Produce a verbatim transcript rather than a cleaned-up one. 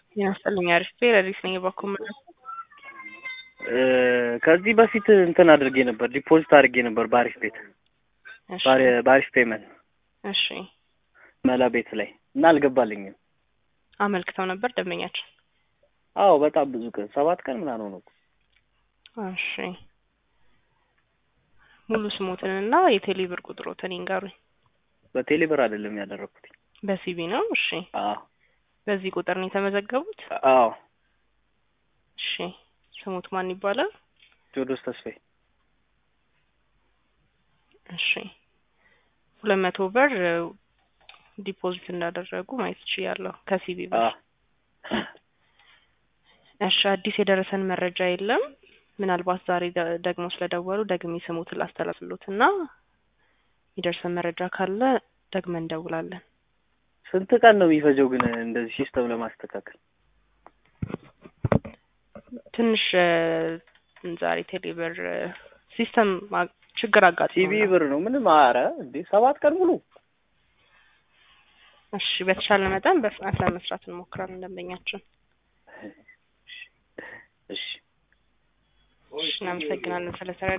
ያስፈልኝ አሪፍ ፔረሪስ ነኝ ባኩም ከዚህ በፊት እንትን አድርጌ ነበር ዲፖዚት አድርጌ ነበር ባሪፍ ቤት እሺ ባሪፍ ፔመንት እሺ መላ ቤት ላይ እና አልገባልኝም። አመልክተው ነበር ደምኛችሁ? አዎ በጣም ብዙ ቀን ሰባት ቀን ምናምን ነው። እሺ ሙሉ ስሞትንና የቴሌ ብር ቁጥሮትን ይንገሩኝ። በቴሌ ብር አይደለም ያደረኩት በሲቢ ነው። እሺ አዎ በዚህ ቁጥር ነው የተመዘገቡት? አዎ እሺ ስሙት ማን ይባላል? ቴዎድሮስ ተስፋዬ። እሺ ሁለት መቶ ብር ዲፖዚት እንዳደረጉ ማየት ይችላል ከሲቢ ብር። እሺ አዲስ የደረሰን መረጃ የለም። ምናልባት ዛሬ ደግሞ ስለደወሉ ደግሜ ስሙትን ላስተላልፍሎትና ይደርሰን መረጃ ካለ ደግመን እንደውላለን። ስንት ቀን ነው የሚፈጀው ግን እንደዚህ ሲስተም ለማስተካከል? ትንሽ ዛሬ ቴሌብር ሲስተም ችግር አጋጥሞ ሲቢ ብር ነው ምንም አረ እንዴ ሰባት ቀን ሙሉ። እሺ በተቻለ መጠን በፍጥነት ለመስራት እንሞክራለን ደንበኛችን። እሺ እሺ እናመሰግናለን ስለተረ